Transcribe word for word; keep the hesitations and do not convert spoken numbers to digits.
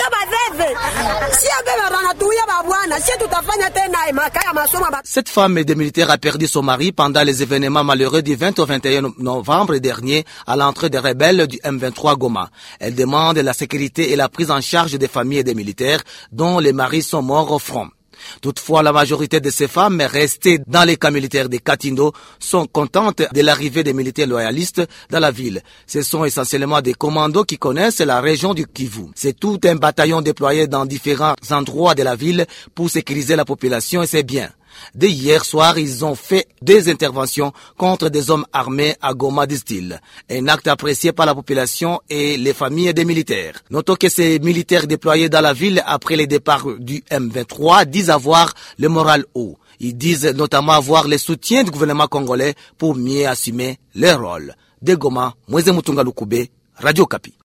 Cette femme des militaires a perdu son mari pendant les événements malheureux du vingt au vingt et un novembre dernier à l'entrée des rebelles du M vingt-trois Goma. Elle demande la sécurité et la prise en charge des familles des militaires dont les maris sont morts au front. Toutefois, la majorité de ces femmes restées dans les camps militaires de Katindo sont contentes de l'arrivée des militaires loyalistes dans la ville. Ce sont essentiellement des commandos qui connaissent la région du Kivu. C'est tout un bataillon déployé dans différents endroits de la ville pour sécuriser la population et ses biens. Dès hier soir, ils ont fait des interventions contre des hommes armés à Goma, disent-ils. Un acte apprécié par la population et les familles des militaires. Notons que ces militaires déployés dans la ville après le départ du M vingt-trois disent avoir le moral haut. Ils disent notamment avoir le soutien du gouvernement congolais pour mieux assumer leur rôle. De Goma, Moïse Mutunga Lukube, Radio Kapi.